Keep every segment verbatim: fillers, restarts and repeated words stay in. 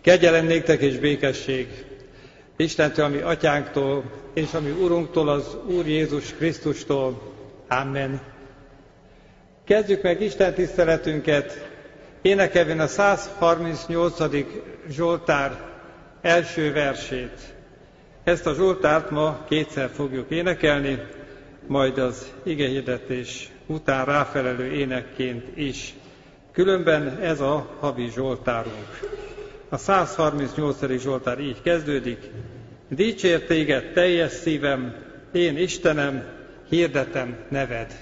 Kegyelem néktek és békesség Istentől, ami Atyánktól, és ami Urunktól, az Úr Jézus Krisztustól. Amen. Kezdjük meg Isten tiszteletünket énekelvén a száz harmincnyolcadik Zsoltár első versét. Ezt a Zsoltárt ma kétszer fogjuk énekelni, majd az igehirdetés után ráfelelő énekként is. Különben ez a havi Zsoltárunk. A száz harmincnyolcadik Zsoltár így kezdődik. Dicsért téged teljes szívem, én Istenem, hirdetem neved.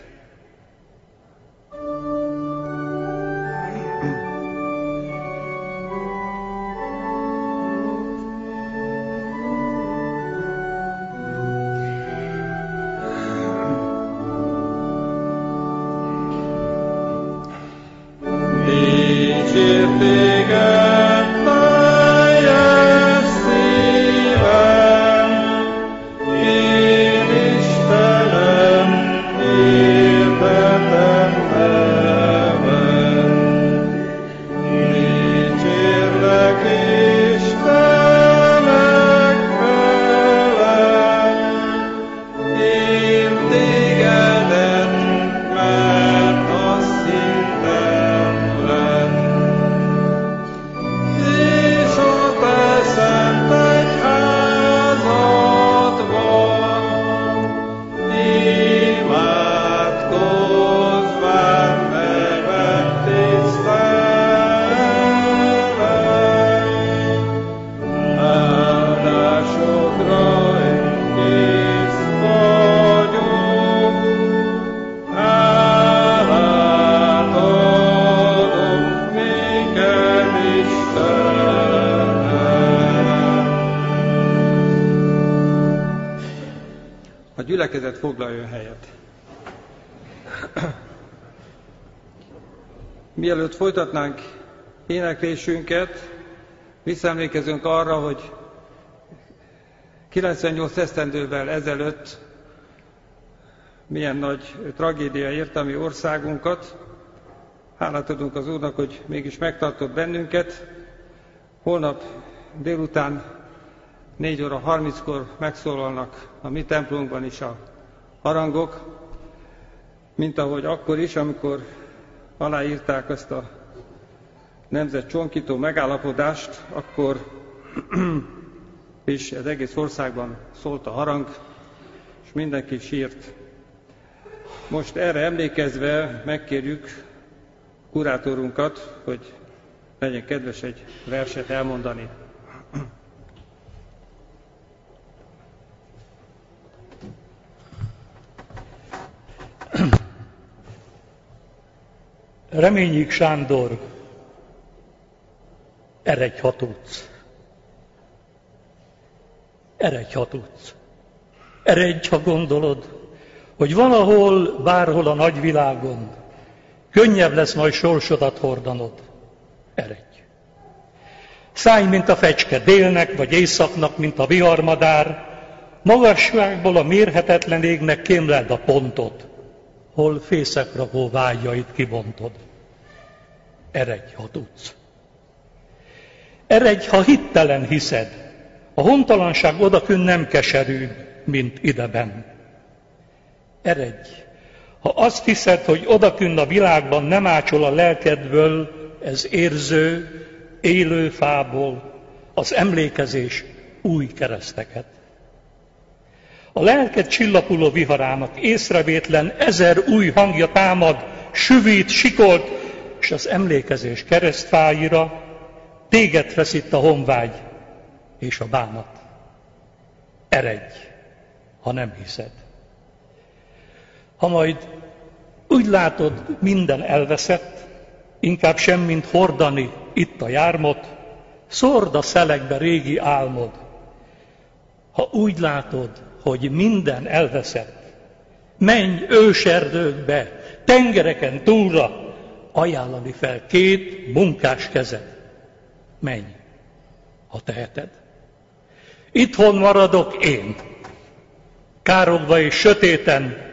Gyülekezet foglaljon helyet. Mielőtt folytatnánk éneklésünket, visszaemlékezünk arra, hogy kilencvennyolc esztendővel ezelőtt milyen nagy tragédia érte a mi országunkat. Hálát adunk az Úrnak, hogy mégis megtartott bennünket. Holnap délután négy óra harminckor megszólalnak a mi templomunkban is a harangok, mint ahogy akkor is, amikor aláírták ezt a nemzet csonkító megállapodást, akkor is az egész országban szólt a harang, és mindenki sírt. Most erre emlékezve megkérjük kurátorunkat, hogy legyen kedves egy verset elmondani. Reményik Sándor, eredj, ha tudsz. Eredj, ha tudsz. Eredj, ha gondolod, hogy valahol, bárhol a nagyvilágon könnyebb lesz majd sorsodat hordanod. Eredj. Szállj, mint a fecske délnek, vagy északnak, mint a viharmadár, magasságból a mérhetetlen égnek kémleld a pontot, hol fészekrakó vágyait kibontod. Eredj, ha tudsz. Eredj, ha hittelen hiszed, a hontalanság odakünn nem keserűbb, mint ideben. Eredj, ha azt hiszed, hogy odakünn a világban nem ácsol a lelkedből ez érző, élő fából az emlékezés új kereszteket. A lelked csillapuló viharának észrevétlen ezer új hangja támad, süvít, sikolt, és az emlékezés keresztfáira téged feszít a honvágy és a bánat. Eredj, ha nem hiszed. Ha majd úgy látod, minden elveszett, inkább semmint hordani itt a jármot, szórd a szelekbe régi álmod. Ha úgy látod, hogy minden elveszett, menj őserdőkbe, tengereken túlra, ajánlani fel két munkás kezed. Menj, ha teheted. Itthon maradok én, károgva és sötéten,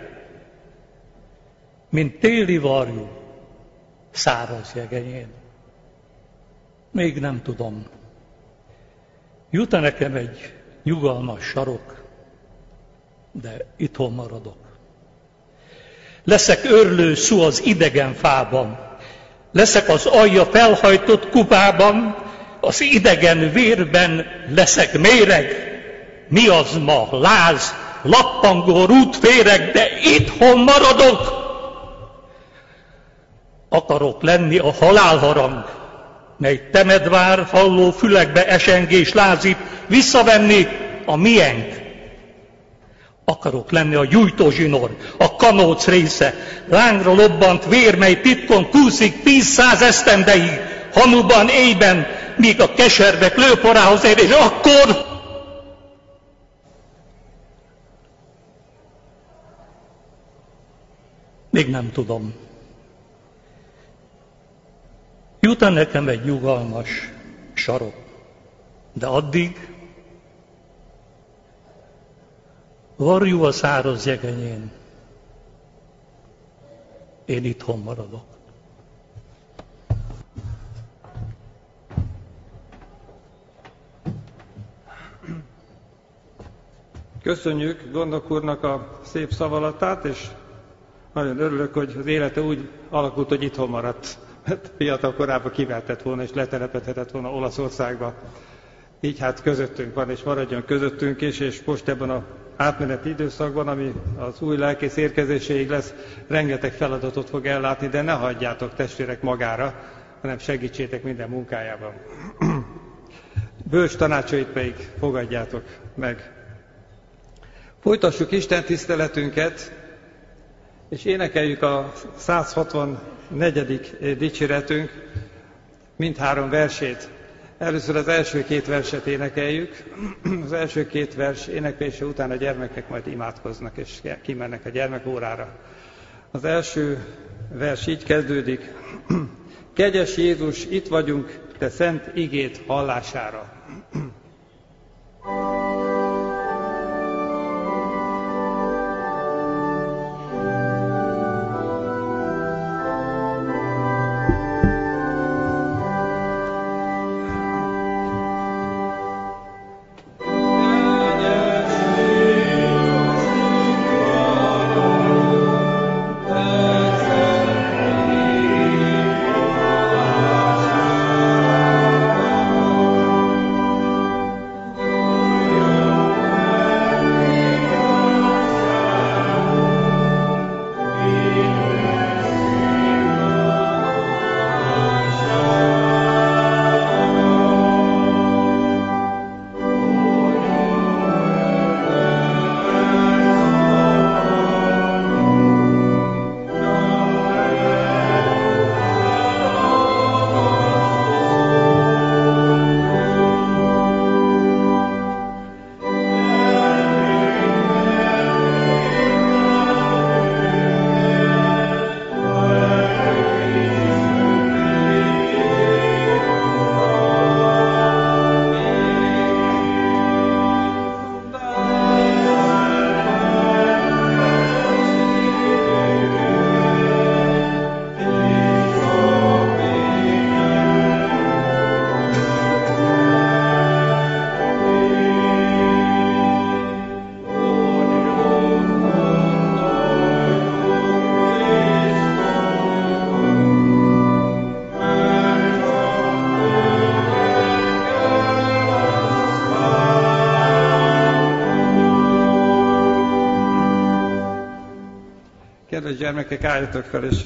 mint téli varjú, száraz jegenyén. Még nem tudom, Jut-e nekem egy nyugalmas sarok, de itthon maradok. Leszek örlő szú az idegen fában, leszek az alja felhajtott kupában, az idegen vérben leszek méreg. Mi az ma? Láz, lappangó rútféreg, de itthon maradok. Akarok lenni a halálharang, mely Temedvár halló fülekbe esengés lázít, visszavenni a miénk. Akarok lenni a gyújtózsinór, a kanóc része, lángra lobbant vér, mely titkon kúszik tízszáz esztendeig, hanuban, éjben, míg a keservek lőporához ér, és akkor... Még nem tudom. Jut-e nekem egy nyugalmas sarok, de addig varjú a száraz jegenyén, én itthon maradok. Köszönjük Gondok úrnak a szép szavalatát, és nagyon örülök, hogy az élete úgy alakult, hogy itthon maradt. Mert fiatal korában kivehetett volna és letelepedhetett volna Olaszországba. Így hát közöttünk van, és maradjon közöttünk is, és most ebben az átmeneti időszakban, ami az új lelkész érkezéséig lesz, rengeteg feladatot fog ellátni, de ne hagyjátok testvérek magára, hanem segítsétek minden munkájában. Bölcs tanácsait pedig fogadjátok meg. Folytassuk Isten tiszteletünket, és énekeljük a száz hatvannégy. dicséretünk mindhárom versét. Először az első két verset énekeljük. Az első két vers éneklése után a gyermekek majd imádkoznak, és kimennek a gyermekórára. Az első vers így kezdődik. Kegyes Jézus, itt vagyunk, te szent igét hallására. Kedves gyermekek, álljatok fel, és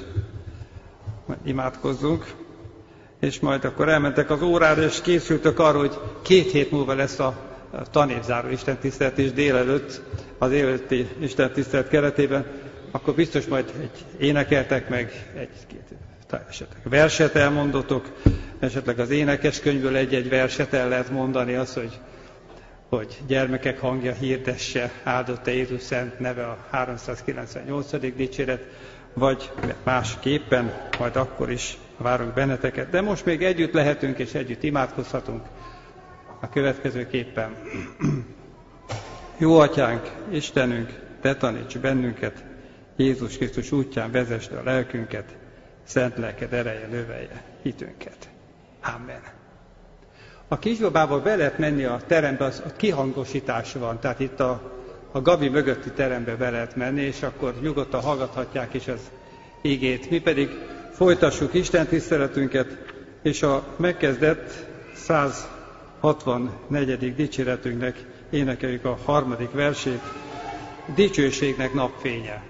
imádkozzunk. És majd akkor elmentek az órára, és készültök arra, hogy két hét múlva lesz a tanévzáró istentisztelet, és délelőtt az élőtti istentisztelet keretében, akkor biztos majd egy énekeltek meg, egy-két esetleg verset elmondotok, esetleg az énekeskönyvből egy-egy verset el lehet mondani, az, hogy hogy gyermekek hangja hirdesse, áldott-e Jézus szent neve, a háromszázkilencvennyolcadik dicséret, vagy másképpen, majd akkor is várunk benneteket. De most még együtt lehetünk, és együtt imádkozhatunk a következőképpen. Jó Atyánk, Istenünk, te taníts bennünket, Jézus Krisztus útján vezesd a lelkünket, szent lelked ereje növelje hitünket. Amen. a kisbabával be lehet menni a terembe, az, a kihangosítás van, tehát itt a, a Gabi mögötti terembe be lehet menni, és akkor nyugodtan hallgathatják is az igét. Mi pedig folytassuk Isten tiszteletünket, és a megkezdett száz hatvannegyedik dicséretünknek énekeljük a harmadik versét, Dicsőségnek napfénye.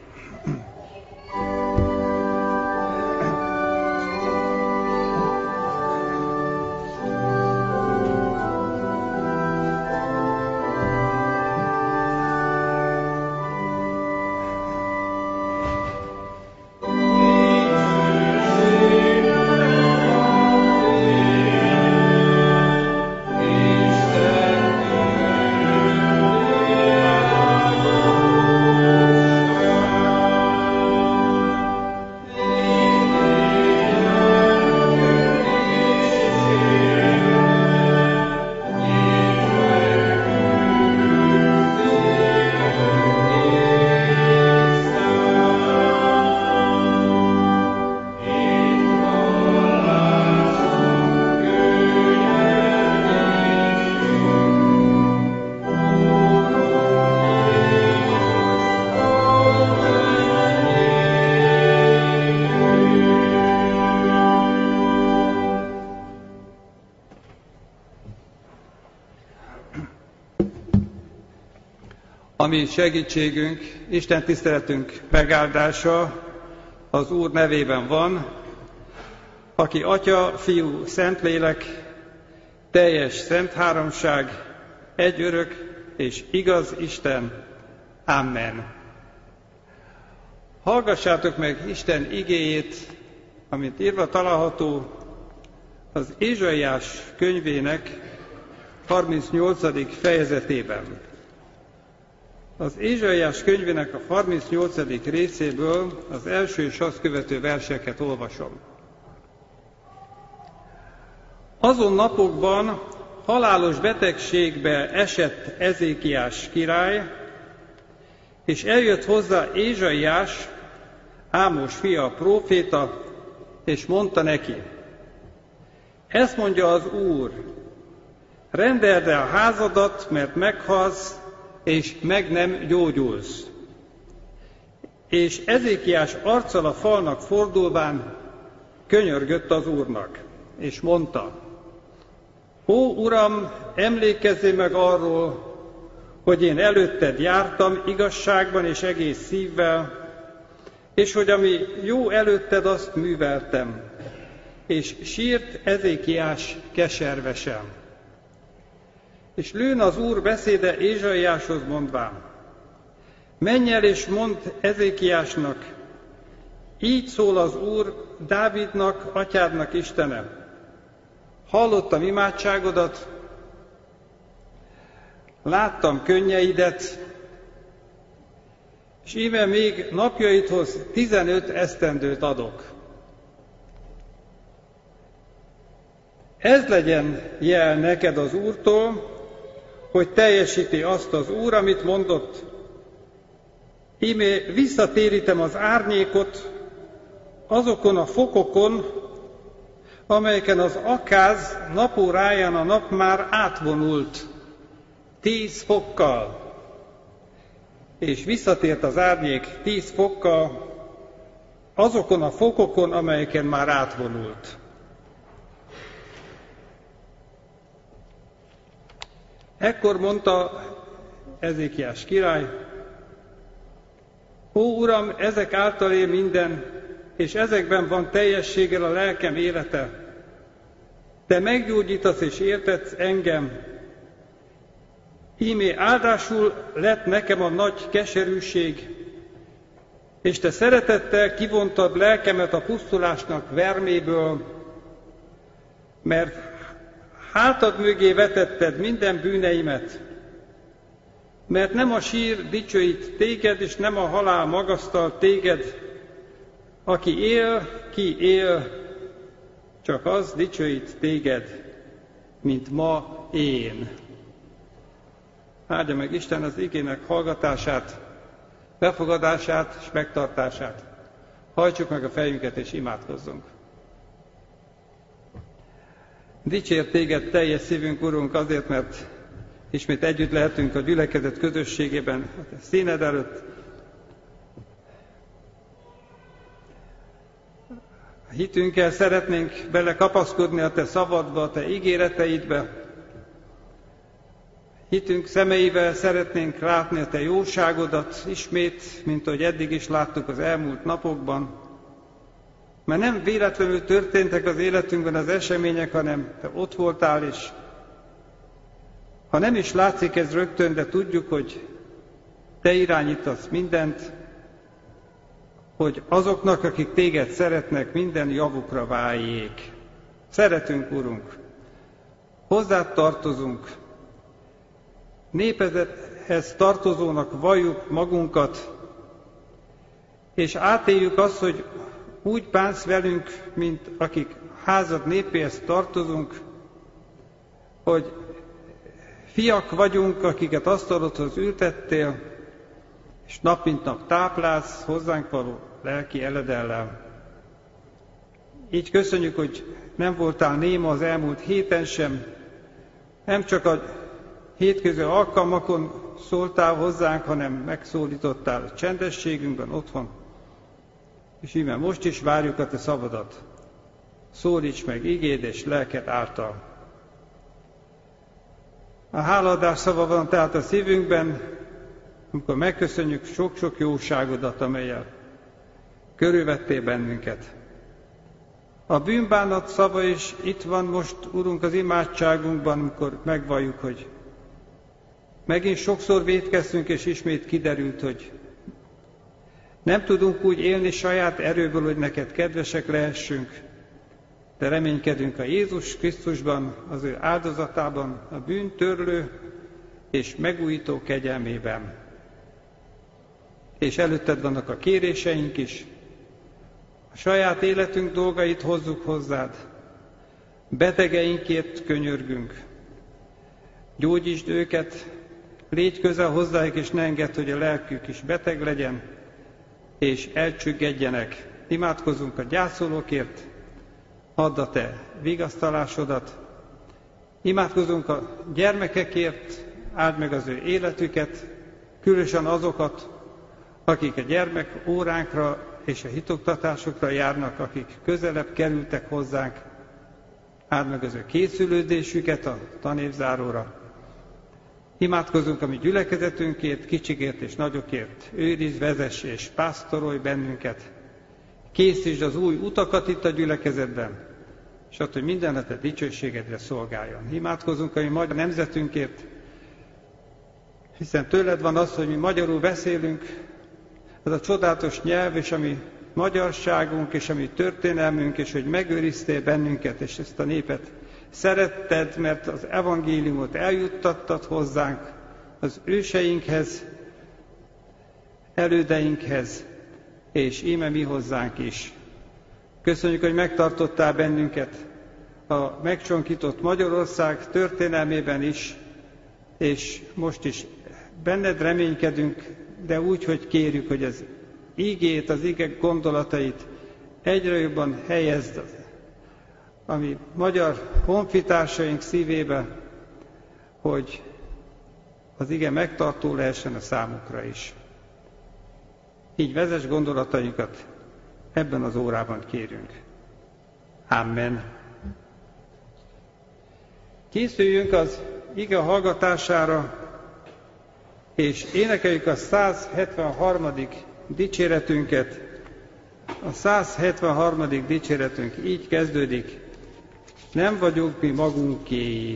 Ami segítségünk, Isten tiszteletünk megáldása az Úr nevében van, aki Atya, Fiú, Szentlélek, teljes szent háromság, egy örök és igaz Isten. Amen. Hallgassátok meg Isten igéjét, amit írva található az Ézsaiás könyvének harmincnyolcadik fejezetében. Az Ézsaiás könyvének a harmincnyolcadik részéből az első és azt követő verseket olvasom. Azon napokban halálos betegségbe esett Ezékiás király, és eljött hozzá Ézsaiás, Ámos fia a próféta, és mondta neki, ezt mondja az Úr, rendeld el a házadat, mert meghalsz, és meg nem gyógyulsz. És Ezékiás arccal a falnak fordulván könyörgött az Úrnak, és mondta, ó Uram, emlékezzél meg arról, hogy én előtted jártam igazságban és egész szívvel, és hogy ami jó előtted, azt műveltem. És sírt Ezékiás keservesen. És lőn az Úr beszéde Ézsaiáshoz mondván, menj el és mondd Ezékiásnak, így szól az Úr, Dávidnak, atyádnak Istene. Hallottam imádságodat, láttam könnyeidet, és íme még napjaidhoz tizenöt esztendőt adok. Ez legyen jel neked az Úrtól, hogy teljesíti azt az Úr, amit mondott. Íme visszatérítem az árnyékot azokon a fokokon, amelyeken az akáz napóráján a nap már átvonult tíz fokkal, és visszatért az árnyék tíz fokkal azokon a fokokon, amelyeken már átvonult. Ekkor mondta Ezékiás király, ó Uram, ezek által él minden, és ezekben van teljességgel a lelkem élete. Te meggyógyítasz és értetsz engem. Íme áldásul lett nekem a nagy keserűség, és te szeretettel kivontad lelkemet a pusztulásnak verméből, mert hátad mögé vetetted minden bűneimet, mert nem a sír dicsőít téged, és nem a halál magasztal téged, aki él, ki él, csak az dicsőít téged, mint ma én. Áldja meg Isten az igének hallgatását, befogadását és megtartását. Hajtsuk meg a fejünket és imádkozzunk. Dicsért téged teljes szívünk, Urunk, azért, mert ismét együtt lehetünk a gyülekezet közösségében, a te színed előtt. A hitünkkel szeretnénk belekapaszkodni a te szavadba, a te ígéreteidbe. Hitünk szemeivel szeretnénk látni a te jóságodat ismét, mint ahogy eddig is láttuk az elmúlt napokban. Mert nem véletlenül történtek az életünkben az események, hanem te ott voltál is. Ha nem is látszik ez rögtön, de tudjuk, hogy te irányítasz mindent, hogy azoknak, akik téged szeretnek, minden javukra váljék. Szeretünk, Urunk, hozzád tartozunk, népedhez tartozónak valljuk magunkat, és átéljük azt, hogy úgy bánsz velünk, mint akik házad népéhez tartozunk, hogy fiak vagyunk, akiket asztalodhoz ültettél, és nap mint nap táplálsz hozzánk való lelki eledellel. Így köszönjük, hogy nem voltál néma az elmúlt héten sem, nem csak a hétköznap alkalmakon szóltál hozzánk, hanem megszólítottál a csendességünkben otthon, és íme most is várjuk a te szavadat. Szólíts meg igéd és lelked által. A hálaadás szava van tehát a szívünkben, amikor megköszönjük sok-sok jóságodat, amellyel körülvettél bennünket. A bűnbánat szava is itt van most, Urunk, az imádságunkban, amikor megvalljuk, hogy megint sokszor vétkeztünk, és ismét kiderült, hogy nem tudunk úgy élni saját erőből, hogy neked kedvesek lehessünk, de reménykedünk a Jézus Krisztusban, az ő áldozatában, a bűntörlő és megújító kegyelmében. És előtted vannak a kéréseink is, a saját életünk dolgait hozzuk hozzád, betegeinkért könyörgünk. Gyógyítsd őket, légy közel hozzájuk, és ne engedd, hogy a lelkük is beteg legyen, és elcsüggedjenek. Imádkozunk a gyászolókért, add a te vigasztalásodat. Imádkozunk a gyermekekért, áld meg az ő életüket, különösen azokat, akik a gyermek óránkra és a hitoktatásokra járnak, akik közelebb kerültek hozzánk. Áld meg az ő készülődésüket a tanévzáróra. Imádkozunk a mi gyülekezetünkért, kicsikért és nagyokért. Őrizd, vezess és pásztorolj bennünket. Készítsd az új utakat itt a gyülekezetben, és attól, hogy minden a te dicsőségedre szolgáljon. Imádkozunk a mi magyar nemzetünkért, hiszen tőled van az, hogy mi magyarul beszélünk, ez a csodálatos nyelv, és a mi magyarságunk, és a mi történelmünk, és hogy megőriztél bennünket, és ezt a népet szeretted, mert az evangéliumot eljuttattad hozzánk, az őseinkhez, elődeinkhez, és íme mi hozzánk is. Köszönjük, hogy megtartottál bennünket a megcsonkított Magyarország történelmében is, és most is benned reménykedünk, de úgy, hogy kérjük, hogy az ígét, az ige gondolatait egyre jobban helyezd a mi magyar honfitársaink szívébe, hogy az ige megtartó lehessen a számukra is. Így vezess gondolatainkat, ebben az órában kérünk. Amen. Készüljünk az ige hallgatására, és énekeljük a száz hetvenharmadik dicséretünket. A száz hetvenharmadik dicséretünk így kezdődik: nem vagyunk mi magunkéi.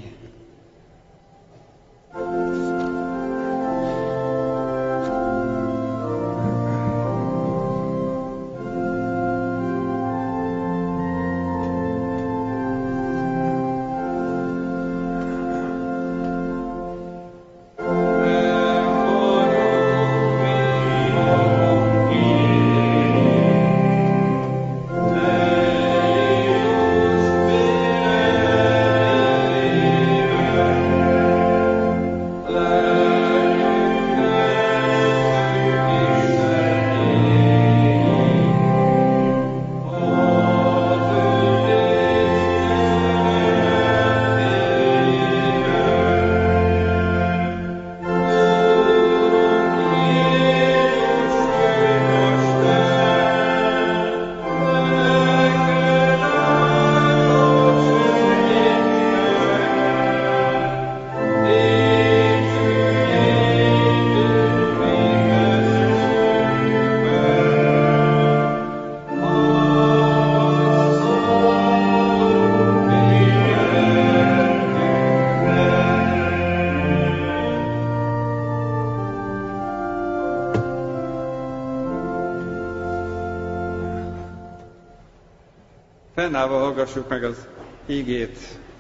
Fennállva hallgassuk meg az igét.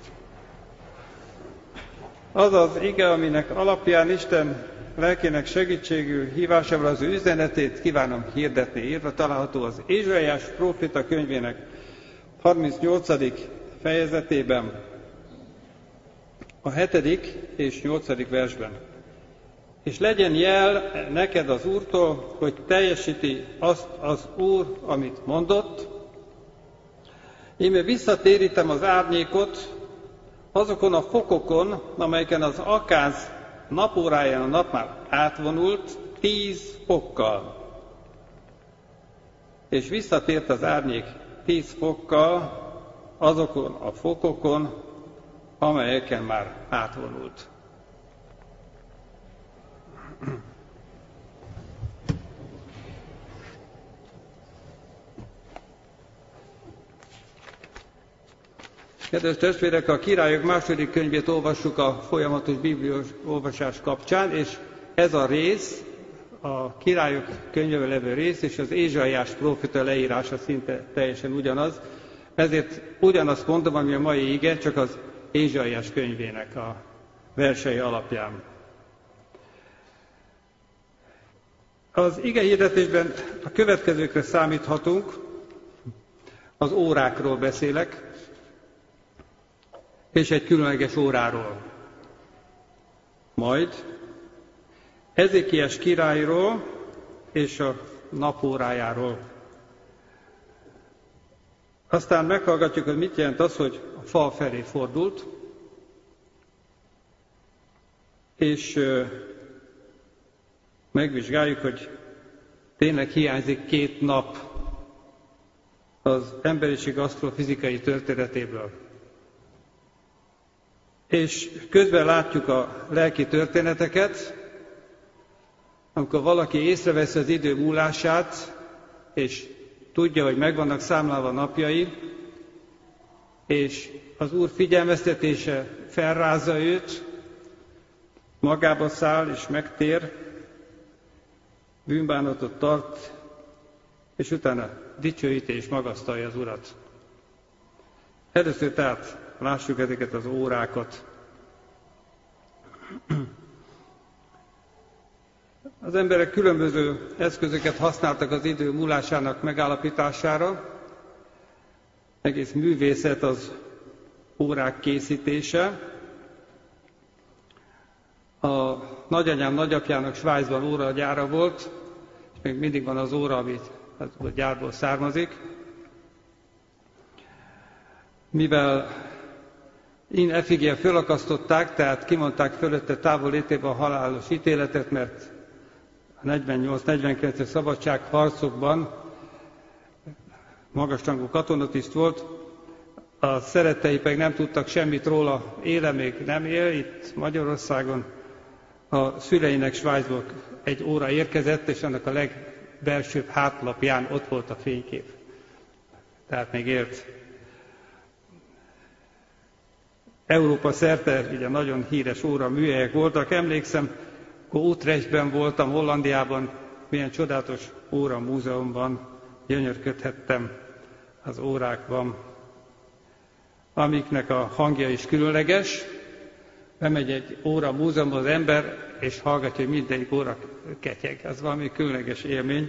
Az az ige, aminek alapján Isten lelkének segítségül hívásával az ő üzenetét kívánom hirdetni. Írva található az Ézsaiás próféta könyvének harmincnyolcadik fejezetében, a hetedik és nyolcadik versben. És legyen jel neked az Úrtól, hogy teljesíti azt az Úr, amit mondott. Íme visszatérítem az árnyékot azokon a fokokon, amelyeken az akáz napóráján a nap már átvonult, tíz fokkal. És visszatért az árnyék tíz fokkal azokon a fokokon, amelyeken már átvonult. Kedves testvérek, a Királyok második könyvét olvassuk a folyamatos bibliós olvasás kapcsán, és ez a rész, a Királyok könyvében levő rész, és az Ézsaiás próféta leírása szinte teljesen ugyanaz. Ezért ugyanazt mondom, ami a mai ige, csak az Ézsaiás könyvének a versei alapján. Az ige hirdetésben a következőkre számíthatunk, az órákról beszélek, és egy különleges óráról. Majd Ezékiás királyról és a napórájáról. Aztán meghallgatjuk, hogy mit jelent az, hogy a fal felé fordult, és megvizsgáljuk, hogy tényleg hiányzik két nap az emberiség asztrofizikai történetéből. És közben látjuk a lelki történeteket, amikor valaki észreveszi az idő múlását, és tudja, hogy meg vannak számlálva napjai, és az Úr figyelmeztetése felrázza őt, magába száll és megtér, bűnbánatot tart, és utána dicsőíti és magasztalja az Urat. Először tehát lássuk ezeket az órákat. Az emberek különböző eszközöket használtak az idő múlásának megállapítására. Egész művészet az órák készítése. A nagyanyám nagyapjának Svájcban óragyára volt, és még mindig van az óra, ami a gyárból származik. Mivel in effigie fölakasztották, tehát kimondták fölötte távollétében a halálos ítéletet, mert a negyvennyolc negyvenkilences szabadságharcokban magasrangú katonatiszt volt, a szerettei pedig nem tudtak semmit róla, éle még nem él itt Magyarországon. A szüleinek Svájcból egy óra érkezett, és annak a legbelsőbb hátlapján ott volt a fénykép. Tehát még élt. Európa szerte ugye nagyon híres óra műhelyek voltak. Emlékszem, akkor Utrechtben voltam, Hollandiában, milyen csodálatos óra múzeumban gyönyörködhettem az órákban, amiknek a hangja is különleges. Bemegy egy óra múzeumban az ember, és hallgatja, hogy mindegyik óra ketyeg. Ez valami különleges élmény.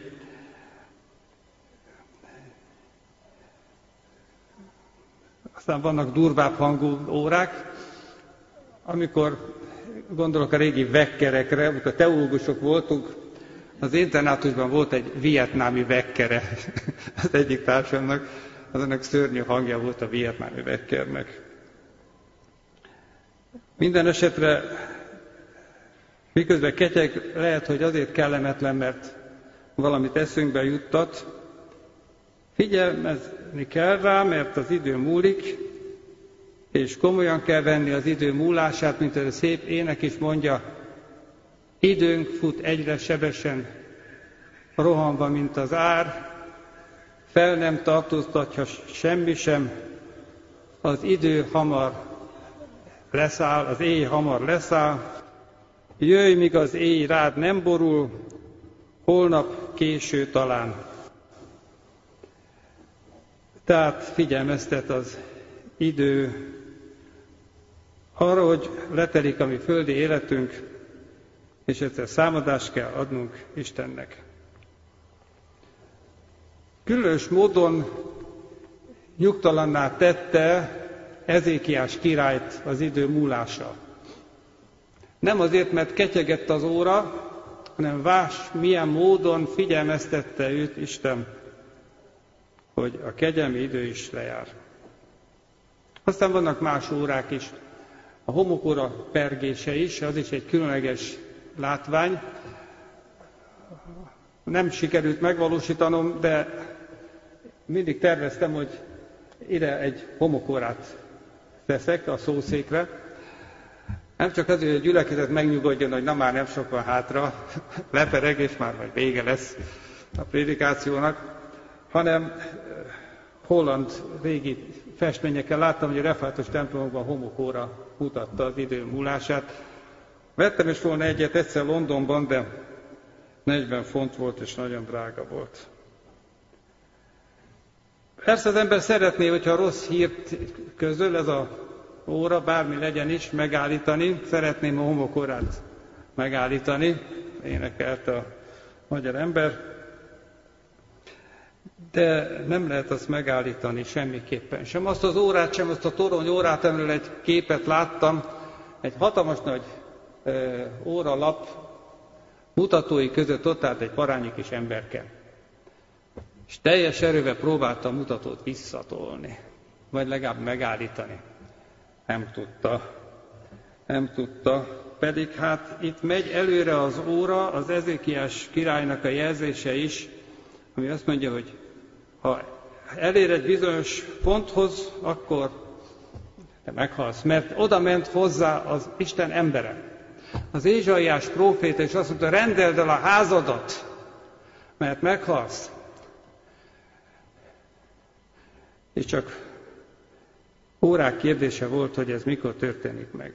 Aztán vannak durvább hangú órák, amikor gondolok a régi vekkerekre, amikor teológusok voltunk, az internátusban volt egy vietnámi vekkere az egyik társamnak, az ennek szörnyű hangja volt a vietnámi vekkernek. Minden esetre, miközben ketyeg, lehet, hogy azért kellemetlen, mert valamit eszünkbe juttat. Figyelmezni kell rá, mert az idő múlik, és komolyan kell venni az idő múlását, mint ez a szép ének is mondja, időnk fut egyre sebesen, rohanva, mint az ár, fel nem tartóztatja semmi sem, az idő hamar leszáll, az éj hamar leszáll, jöjj, míg az éj rád nem borul, holnap késő talán. Tehát figyelmeztet az idő arra, hogy letelik a mi földi életünk, és egyszer számadást kell adnunk Istennek. Különös módon nyugtalanná tette Ezékiás királyt az idő múlása. Nem azért, mert ketyegett az óra, hanem vás milyen módon figyelmeztette őt Isten, hogy a kegyelmi idő is lejár. Aztán vannak más órák is. A homokóra pergése is, az is egy különleges látvány. Nem sikerült megvalósítanom, de mindig terveztem, hogy ide egy homokórát teszek a szószékre. Nem csak azért, hogy a gyülekezet megnyugodjon, hogy na már nem sok van hátra, lepereg, és már majd vége lesz a prédikációnak, hanem holland régi festményekkel láttam, hogy a református templomokban homokóra mutatta az idő múlását. Vettem is volna egyet egyszer Londonban, de negyven font volt, és nagyon drága volt. Persze az ember szeretné, hogyha rossz hírt közöl ez a óra, bármi legyen is, megállítani. Szeretném a homokórát megállítani, énekelt a magyar ember. De nem lehet azt megállítani semmiképpen. Sem azt az órát, sem azt a torony órát, amiről egy képet láttam, egy hatalmas nagy e, óralap mutatói között ott állt egy parányi kis emberke. És teljes erővel próbálta a mutatót visszatolni, vagy legalább megállítani. Nem tudta. Nem tudta. Pedig hát itt megy előre az óra, az Ezékiás királynak a jelzése is, ami azt mondja, hogy ha elér egy bizonyos ponthoz, akkor te meghalsz, mert oda ment hozzá az Isten embere. Az Ézsaiás próféta is azt mondta, rendeld el a házadat, mert meghalsz. És csak órák kérdése volt, hogy ez mikor történik meg.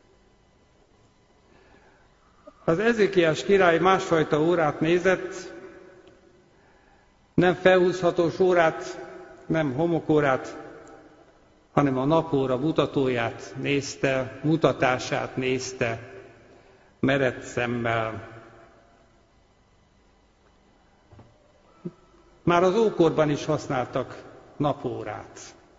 Az Ezékiás király másfajta órát nézett, nem felhúzhatós órát, nem homokórát, hanem a napóra mutatóját nézte, mutatását nézte, meredt szemmel. Már az ókorban is használtak napórát.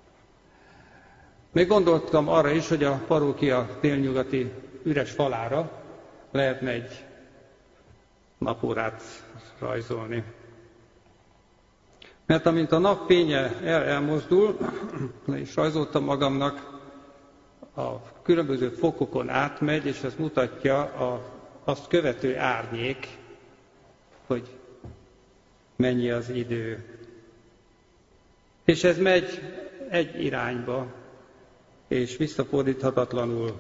Még gondoltam arra is, hogy a parókia délnyugati üres falára lehetne egy napórát rajzolni. Mert amint a nap fénye el, elmozdul, le is rajzoltam magamnak, a különböző fokokon átmegy, és ez mutatja a, azt követő árnyék, hogy mennyi az idő. És ez megy egy irányba, és visszafordíthatatlanul.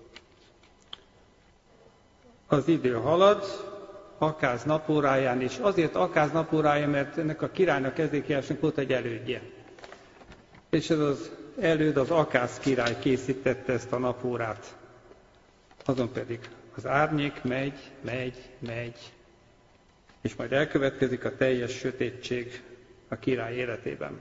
Az idő halad, Akáz napóráján, és azért Akáz napórája, mert ennek a királynak, Ezékiásnak volt egy elődje. És ez az előd, az Akáz király készítette ezt a napórát. Azon pedig az árnyék megy, megy, megy, és majd elkövetkezik a teljes sötétség a király életében.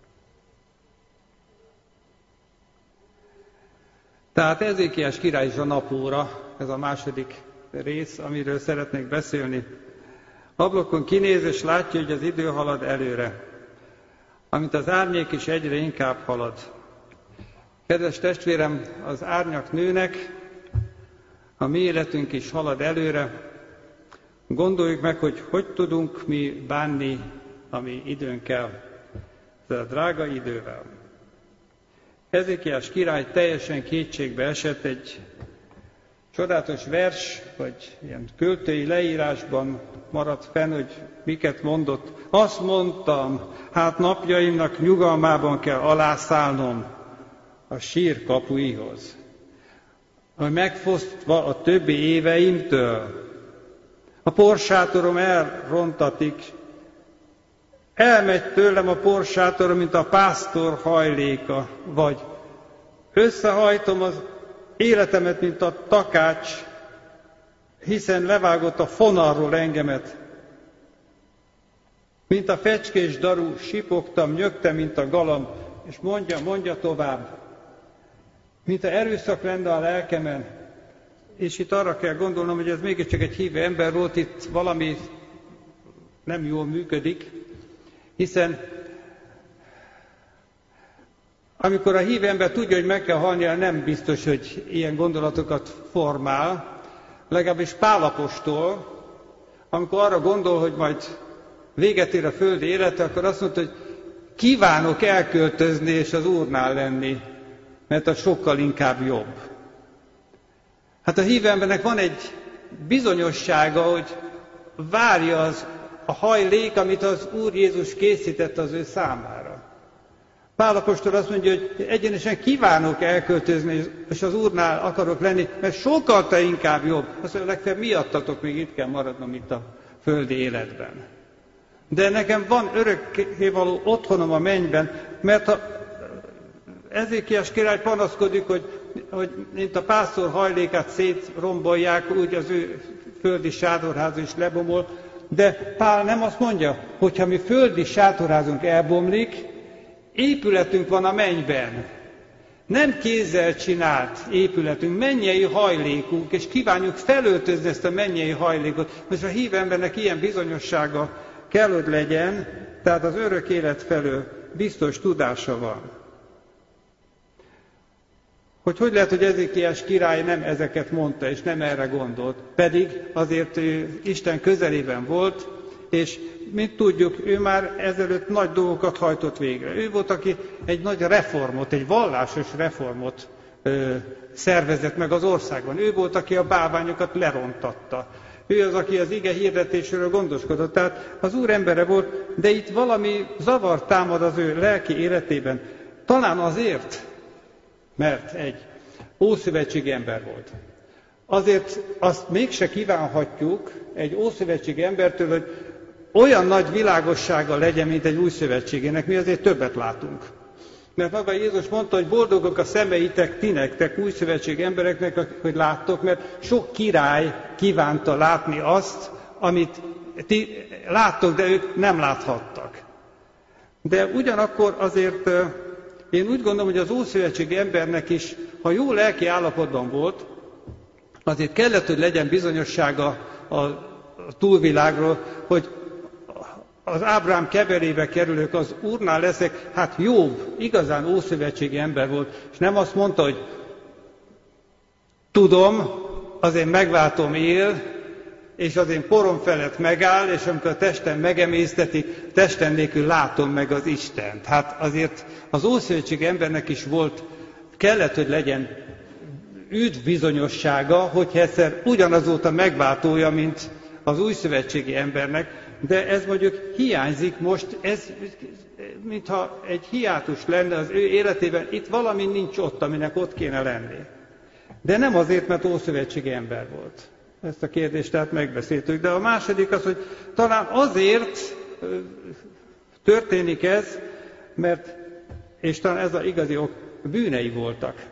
Tehát Ezékiás király is a napóra, ez a második rész, amiről szeretnék beszélni. Ablakon kinéz, és látja, hogy az idő halad előre, amint az árnyék is egyre inkább halad. Kedves testvérem, az árnyak nőnek, a mi életünk is halad előre. Gondoljuk meg, hogy hogy tudunk mi bánni a mi időnkkel, ezzel a drága idővel. Ezékiás király teljesen kétségbe esett, egy csodálatos vers, vagy ilyen költői leírásban maradt fenn, hogy miket mondott. Azt mondtam, hát napjaimnak nyugalmában kell alászállnom a sír kapuihoz, hogy megfosztva a többi éveimtől, a porsátorom elrontatik, elmegy tőlem a porsátorom, mint a pásztor hajléka, vagy összehajtom az életemet, mint a takács, hiszen levágott a fonalról engemet. Mint a fecskés daru, sipogtam, nyögtem, mint a galamb, és mondja, mondja tovább. Mint a erőszak lenne a lelkemen. És itt arra kell gondolnom, hogy ez mégiscsak egy hívő ember volt, itt valami nem jól működik, hiszen amikor a hívő ember tudja, hogy meg kell halnia, nem biztos, hogy ilyen gondolatokat formál, legalábbis Pál apostol, amikor arra gondol, hogy majd véget ér a földi élete, akkor azt mondta, hogy kívánok elköltözni és az Úrnál lenni, mert az sokkal inkább jobb. Hát a hívő embernek van egy bizonyossága, hogy várja az a hajlék, amit az Úr Jézus készített az ő számára. Pál apostol azt mondja, hogy egyenesen kívánok elköltözni, és az Úrnál akarok lenni, mert sokkal te inkább jobb. Azt mondja, legfeljebb miattatok még itt kell maradnom itt a földi életben. De nekem van örökkévaló otthonom a mennyben, mert ha Ezékiás király panaszkodik, hogy, hogy mint a pásztor hajlékát szétrombolják, úgy az ő földi sátorháza is lebomol, de Pál nem azt mondja, hogy ha mi földi sátorházunk elbomlik, épületünk van a mennyben. Nem kézzel csinált épületünk, mennyei hajlékunk, és kívánjuk felöltözni ezt a mennyei hajlékot. Most a hívő embernek ilyen bizonyossága kell, hogy legyen, tehát az örök élet felől biztos tudása van. Hogy hogy lehet, hogy Ezékiás király nem ezeket mondta, és nem erre gondolt, pedig azért ő Isten közelében volt, és mint tudjuk, ő már ezelőtt nagy dolgokat hajtott végre. Ő volt, aki egy nagy reformot, egy vallásos reformot ö, szervezett meg az országban. Ő volt, aki a bálványokat lerontatta. Ő az, aki az ige hirdetésről gondoskodott. Tehát az Úr embere volt, de itt valami zavar támad az ő lelki életében. Talán azért, mert egy ószövetségi ember volt. Azért azt mégse kívánhatjuk egy ószövetségi embertől, hogy olyan nagy világossága legyen, mint egy új szövetségének, mi azért többet látunk. Mert maga Jézus mondta, hogy boldogok a szemeitek, ti nektek, új szövetség embereknek, hogy láttok, mert sok király kívánta látni azt, amit ti láttok, de ők nem láthattak. De ugyanakkor azért én úgy gondolom, hogy az ószövetségi embernek is, ha jó lelki állapotban volt, azért kellett, hogy legyen bizonyossága a túlvilágról, hogy az Ábrám keverébe kerülők, az Úrnál leszek, hát Jobb, igazán ószövetségi ember volt, és nem azt mondta, hogy tudom, az én megváltom él, és az én porom felett megáll, és amikor a testem megemészteti, testem nélkül látom meg az Istent. Hát azért az ószövetségi embernek is volt, kellett, hogy legyen üdvbizonyossága, hogyha egyszer ugyanazóta megváltója, mint az újszövetségi embernek, de ez mondjuk hiányzik most, ez mintha egy hiátus lenne az ő életében, itt valami nincs ott, aminek ott kéne lenni. De nem azért, mert ószövetségi ember volt. Ezt a kérdést tehát megbeszéltük. De a második az, hogy talán azért történik ez, mert, és talán ez az igazi ok, bűnei voltak.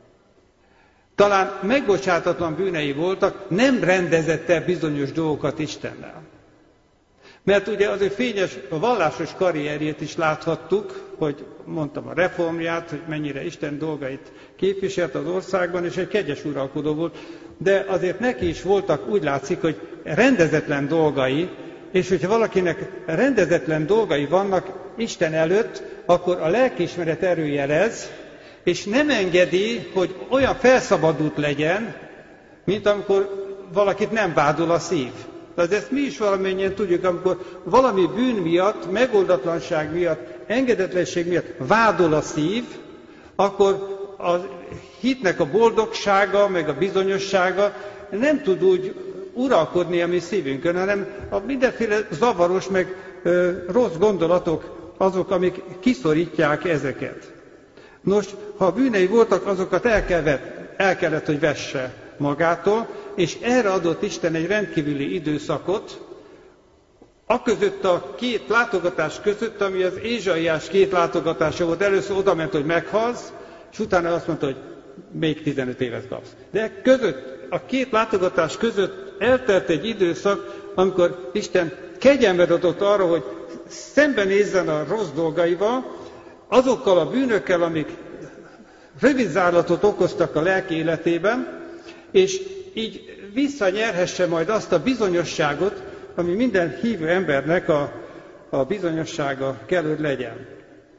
Talán megbocsátatlan bűnei voltak, nem rendezett el bizonyos dolgokat Istennel. Mert ugye az ő fényes, a vallásos karrierjét is láthattuk, hogy mondtam a reformját, hogy mennyire Isten dolgait képviselt az országban, és egy kegyes uralkodó volt, de azért neki is voltak, úgy látszik, hogy rendezetlen dolgai, és hogyha valakinek rendezetlen dolgai vannak Isten előtt, akkor a lelkiismeret erőjelez, és nem engedi, hogy olyan felszabadult legyen, mint amikor valakit nem vádol a szív. Tehát ezt mi is valamennyien tudjuk, amikor valami bűn miatt, megoldatlanság miatt, engedetlenség miatt vádol a szív, akkor a hitnek a boldogsága, meg a bizonyossága nem tud úgy uralkodni a mi szívünkön, hanem a mindenféle zavaros, meg ö, rossz gondolatok azok, amik kiszorítják ezeket. Nos, ha a bűnei voltak, azokat el kellett, el kellett, hogy vesse magától, és erre adott Isten egy rendkívüli időszakot, aközött a két látogatás között, ami az Ézsaiás két látogatása volt. Először oda ment, hogy meghalsz, és utána azt mondta, hogy még tizenöt évet kapsz. De között, a két látogatás között eltelt egy időszak, amikor Isten kegyelmet adott arra, hogy szembenézzen a rossz dolgaival, azokkal a bűnökkel, amik rövid zárlatot okoztak a lelki életében, és így visszanyerhesse majd azt a bizonyosságot, ami minden hívő embernek a, a bizonyossága kell, hogy legyen.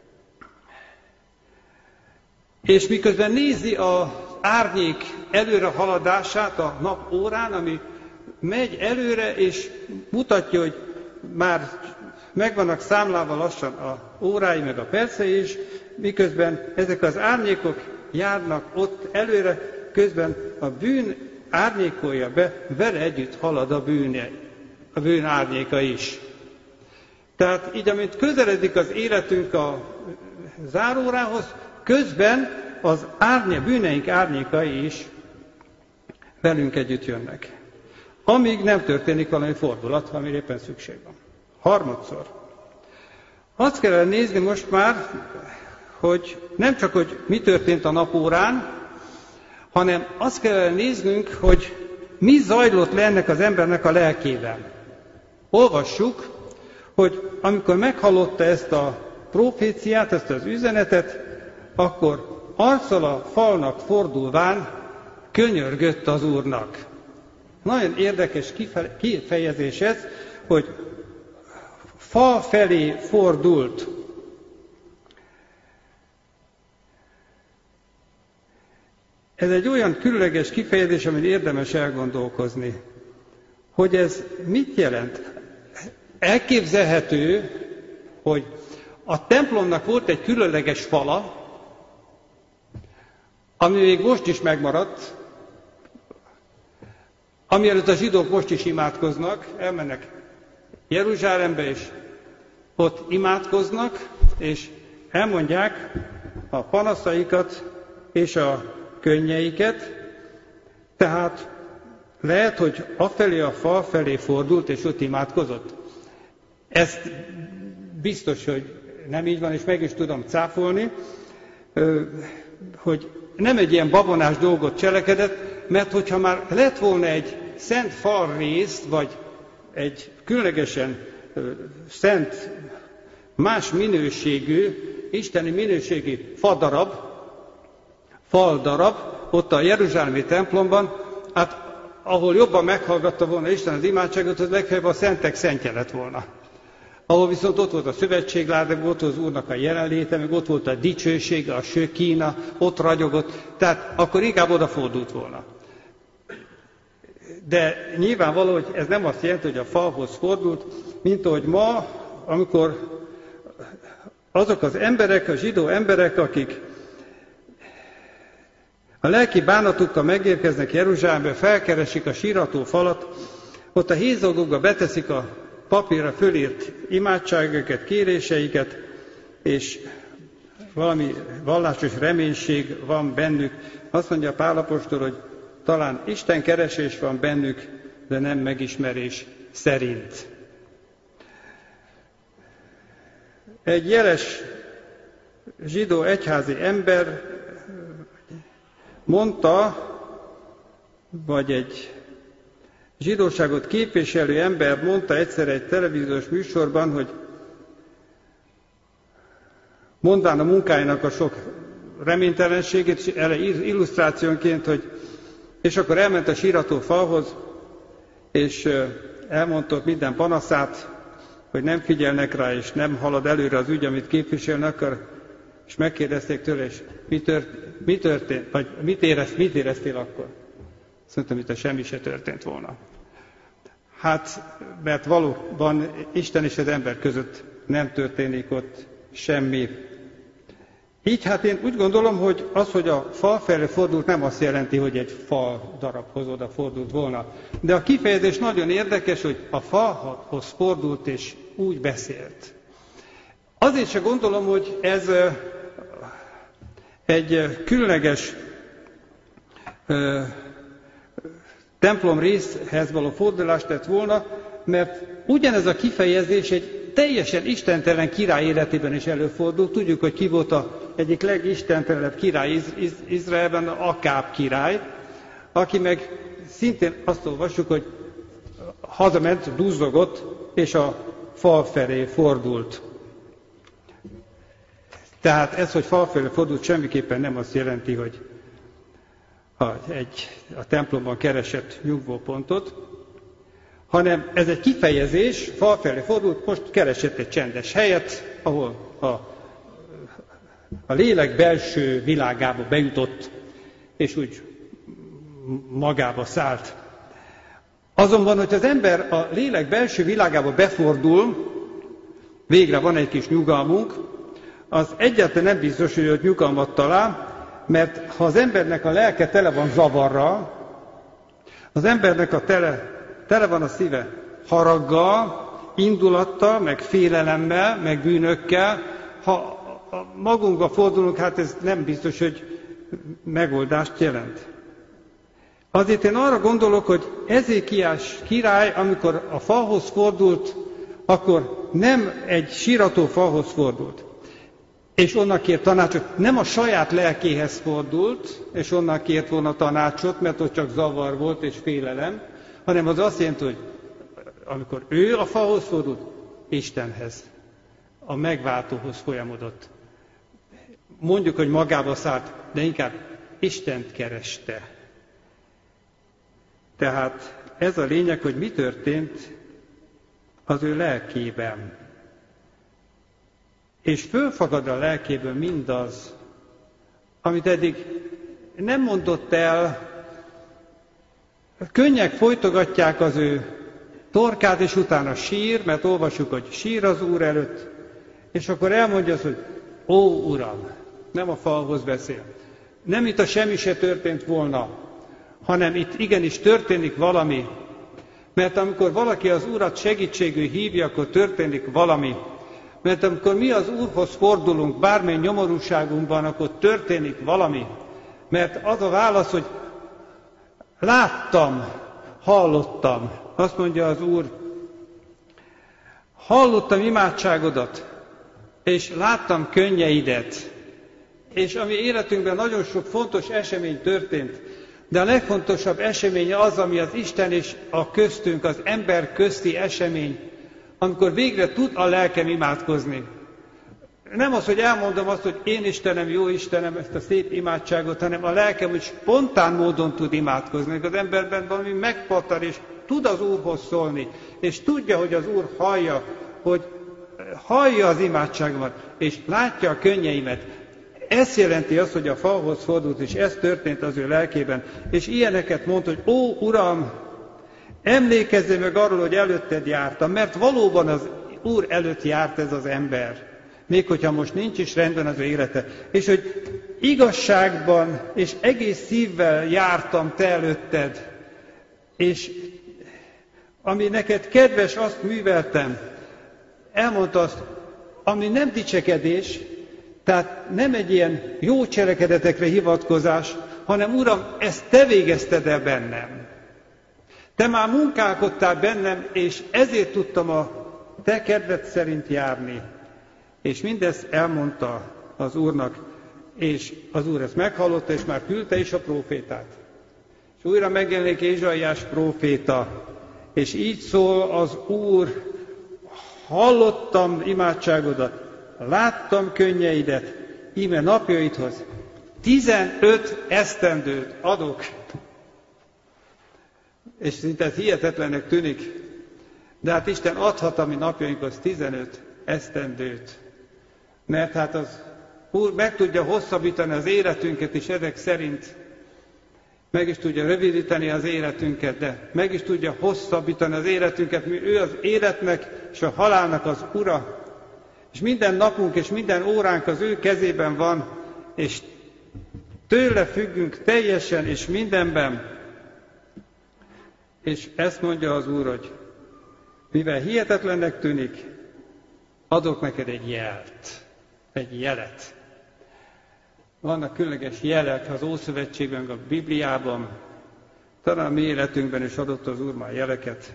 És miközben nézi az árnyék előre haladását a nap órán, ami megy előre, és mutatja, hogy már meg vannak számlálva lassan a órái, meg a percei is, miközben ezek az árnyékok járnak ott előre, közben a bűn árnyékolja be, vele együtt halad a bűn, a bűn árnyéka is. Tehát így, amint közeledik az életünk a zárórához, közben az árnyék, bűneink árnyékai is velünk együtt jönnek. Amíg nem történik valami fordulat, amire éppen szükség van. Harmadszor. Azt kellene nézni most már, hogy nem csak, hogy mi történt a napórán, hanem azt kellene néznünk, hogy mi zajlott le ennek az embernek a lelkében. Olvassuk, hogy amikor meghallotta ezt a proféciát, ezt az üzenetet, akkor arccal a falnak fordulván könyörgött az Úrnak. Nagyon érdekes kifejezés ez, hogy fal felé fordult. Ez egy olyan különleges kifejezés, amin érdemes elgondolkozni, hogy ez mit jelent. Elképzelhető, hogy a templomnak volt egy különleges fala, ami még most is megmaradt, ami előtt a zsidók most is imádkoznak, elmennek Jeruzsálembe, és ott imádkoznak, és elmondják a panaszaikat és a könnyeiket, tehát lehet, hogy afelé a fal felé fordult, és ott imádkozott. Ezt biztos, hogy nem így van, és meg is tudom cáfolni, hogy nem egy ilyen babonás dolgot cselekedett, mert hogyha már lett volna egy szent falrész, vagy egy különlegesen szent, más minőségű, isteni minőségi fadarab, faldarab, ott a jeruzsálemi templomban, hát ahol jobban meghallgatta volna Isten az imádságot, az legfeljebb a szentek szentje lett volna. Ahol viszont ott volt a szövetségláda, ott volt az Úrnak a jelenléte, meg ott volt a dicsősége, a sökína, ott ragyogott, tehát akkor inkább odafordult volna. De nyilvánvaló, hogy ez nem azt jelenti, hogy a falhoz fordult, mint ahogy ma, amikor azok az emberek, a zsidó emberek, akik a lelki bánatukkal megérkeznek Jeruzsálembe, felkeresik a sírató falat, ott a hézagokba beteszik a papírra fölírt imádságokat, kéréseiket, és valami vallásos reménység van bennük. Azt mondja Pál apostol, hogy talán Isten keresés van bennük, de nem megismerés szerint. Egy jeles zsidó egyházi ember mondta, vagy egy zsidóságot képviselő ember mondta egyszer egy televíziós műsorban, hogy mondván a munkájának a sok reménytelenségét, és erre illusztrációnként, hogy és akkor elment a sírató falhoz, és elmondta minden panaszát, hogy nem figyelnek rá, és nem halad előre az ügy, amit képviselni akar, és megkérdezték tőle, és mi történt, mi történt vagy mit, érez, mit éreztél akkor? Szerintem, mintha semmi se történt volna. Hát, mert valóban Isten és az ember között nem történik ott semmi. Így hát én úgy gondolom, hogy az, hogy a fal felé fordult, nem azt jelenti, hogy egy fal darabhoz oda fordult volna. De a kifejezés nagyon érdekes, hogy a falhoz fordult és úgy beszélt. Azért se gondolom, hogy ez egy különleges templom részhez való fordulást tett volna, mert ugyanez a kifejezés egy teljesen istentelen király életében is előfordult. Tudjuk, hogy ki volt az egyik legistentelenebb király Izraelben, Akáb király, aki meg szintén azt olvassuk, hogy hazament, duzzogott, és a fal felé fordult. Tehát ez, hogy fal felé fordult, semmiképpen nem azt jelenti, hogy a, egy, a templomban keresett nyugvópontot, hanem ez egy kifejezés, fal felé fordult, most keresett egy csendes helyet, ahol a, a lélek belső világába bejutott, és úgy magába szállt. Azonban, hogy az ember a lélek belső világába befordul, végre van egy kis nyugalmunk, az egyáltalán nem biztos, hogy ott nyugalmat talál, mert ha az embernek a lelke tele van zavarral, az embernek a tele, tele van a szíve haraggal, indulattal, meg félelemmel, meg bűnökkel, ha magunkba fordulunk, hát ez nem biztos, hogy megoldást jelent. Azért én arra gondolok, hogy Ezékiás király, amikor a falhoz fordult, akkor nem egy sírató falhoz fordult, és onnan kért tanácsot, nem a saját lelkéhez fordult, és onnan kért volna tanácsot, mert ott csak zavar volt és félelem, hanem az azt jelenti, hogy amikor ő a falhoz fordult, Istenhez, a megváltóhoz folyamodott. Mondjuk, hogy magába szállt, de inkább Istent kereste. Tehát ez a lényeg, hogy mi történt az ő lelkében. És fölfagad a lelkéből mindaz, amit eddig nem mondott el, könnyek folytogatják az ő torkát, és utána sír, mert olvasjuk, hogy sír az Úr előtt, és akkor elmondja azt, hogy ó, Uram, nem a falhoz beszél. Nem itt a semmi se történt volna, hanem itt igenis történik valami, mert amikor valaki az Urat segítségül hívja, akkor történik valami. Mert amikor mi az Úrhoz fordulunk, bármely nyomorúságunkban, akkor történik valami. Mert az a válasz, hogy láttam, hallottam. Azt mondja az Úr, hallottam imádságodat, és láttam könnyeidet. És a mi életünkben nagyon sok fontos esemény történt, de a legfontosabb esemény az, ami az Isten és a köztünk, az ember közti esemény, amikor végre tud a lelkem imádkozni. Nem az, hogy elmondom azt, hogy én Istenem, jó Istenem, ezt a szép imádságot, hanem a lelkem, hogy spontán módon tud imádkozni. Az emberben valami megpattan, és tud az Úrhoz szólni, és tudja, hogy az Úr hallja, hogy hallja az imádságomat, és látja a könnyeimet. Ez jelenti azt, hogy a falhoz fordult, és ez történt az ő lelkében. És ilyeneket mondta, hogy ó, Uram, emlékezzél meg arról, hogy előtted jártam, mert valóban az Úr előtt járt ez az ember. Még hogyha most nincs is rendben az ő élete. És hogy igazságban és egész szívvel jártam te előtted, és ami neked kedves, azt műveltem. Elmondta azt, ami nem dicsekedés, tehát nem egy ilyen jó cselekedetekre hivatkozás, hanem Uram, ezt te végezted el bennem. Te már munkálkodtál bennem, és ezért tudtam a te kedved szerint járni. És mindezt elmondta az Úrnak, és az Úr ezt meghallotta, és már küldte is a prófétát. És újra megjelenik Ézsaiás próféta, és így szól az Úr, hallottam imádságodat, láttam könnyeidet, íme napjaidhoz tizenöt esztendőt adok. És szinte ez hihetetlennek tűnik, de hát Isten adhat a mi napjainkhoz tizenöt esztendőt. Mert hát az Úr meg tudja hosszabbítani az életünket is ezek szerint, meg is tudja rövidíteni az életünket, de meg is tudja hosszabbítani az életünket, mi ő az életnek és a halálnak az Ura. És minden napunk és minden óránk az ő kezében van, és tőle függünk teljesen és mindenben. És ezt mondja az Úr, hogy mivel hihetetlennek tűnik, adok neked egy jelt, egy jelet. Vannak különleges jelek az Ószövetségben, a Bibliában, talán a mi életünkben is adott az Úr már jeleket.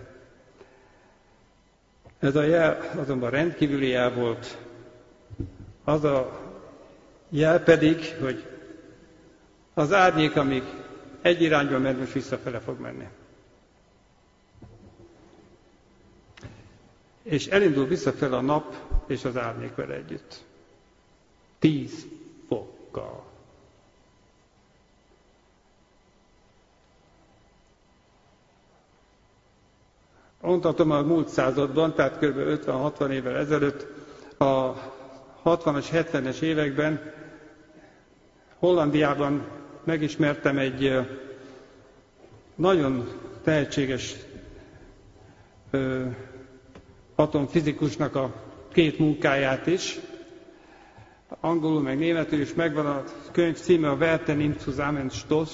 Ez a jel azonban rendkívüli jel volt. Az a jel pedig, hogy az árnyék, amíg egy irányba megy, most visszafele fog menni. és elindul visszafelé a nap és az árnyék vele együtt. Tíz fokkal. Mondhatom, a múlt században, tehát kb. ötven-hatvan évvel ezelőtt, a hatvanas, hetvenes években Hollandiában megismertem egy nagyon tehetséges atomfizikusnak a két munkáját is. Angolul meg németül is megvan a könyv címe, a Welten im Zusammenstoß.